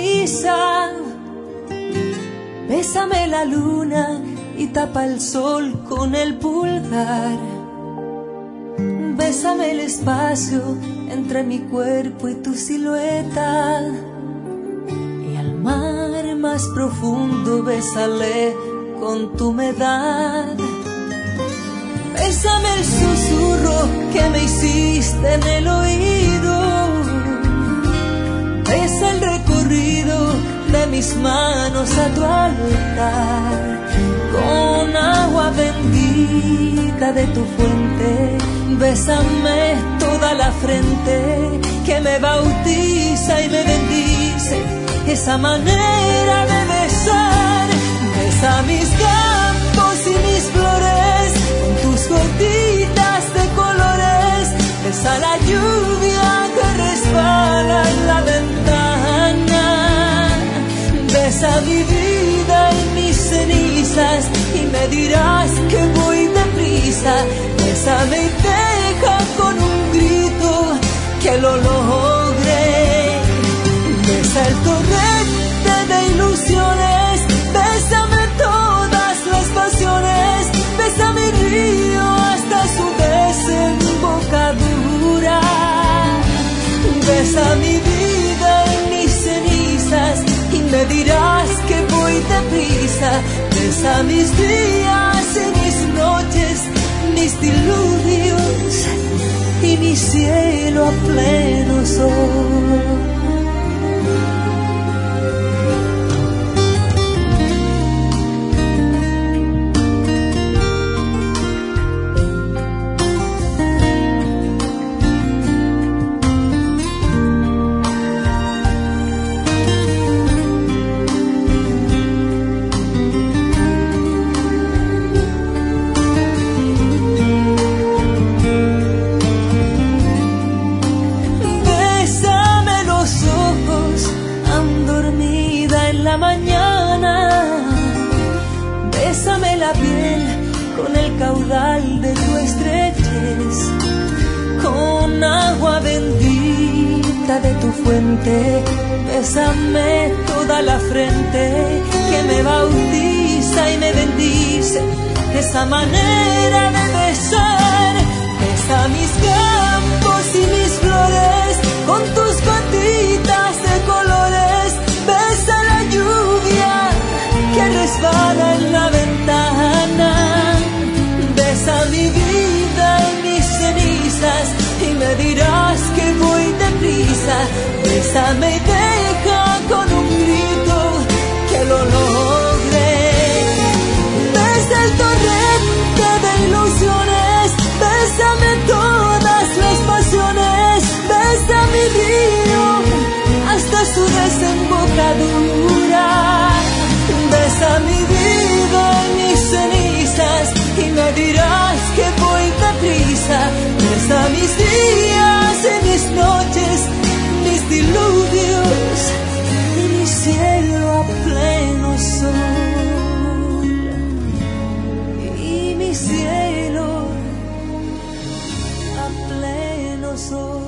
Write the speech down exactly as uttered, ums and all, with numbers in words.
prisa. Bésame la luna y tapa el sol con el pulgar. Bésame el espacio entre mi cuerpo y tu silueta. Y al mar más profundo bésale con tu humedad. Bésame el susurro que me hiciste en el oído. Besa el recorrido de mis manos a tu altar. Con agua bendita de tu fuente, bésame toda la frente que me bautiza y me bendice. Esa manera de besar, besa mis campos y mis flores con tus gotitas de colores. Besa la lluvia que resbala en la ventana. Besa mi vida y mis cenizas y me dirás que voy deprisa. Bésame y deja con un grito que lo logré. Besa el torrente de ilusiones, bésame todas las pasiones. Besa mi río hasta su desembocadura. Besa mi vida y mis cenizas y me dirás que voy deprisa. Besa mis días y mis noches, mis diluvios y mi cielo a pleno sol. Con el caudal de tu estrechez, con agua bendita de tu fuente, bésame toda la frente que me bautiza y me bendice. Esa manera de besar, besa mis campos y mis flores con tus gotitas de colores. Besa la lluvia que resbala en la ventana. Besa mi vida y mis cenizas y me dirás que voy deprisa. Bésame y deja con un grito que lo logré. Besa el torrente de ilusiones, bésame todas las pasiones. Besa mi río hasta su desembocadura. Besa mi vida y mis cenizas y me dirás que voy deprisa. Besa mis días y mis noches, mis diluvios y mi cielo a pleno sol. Y mi cielo a pleno sol.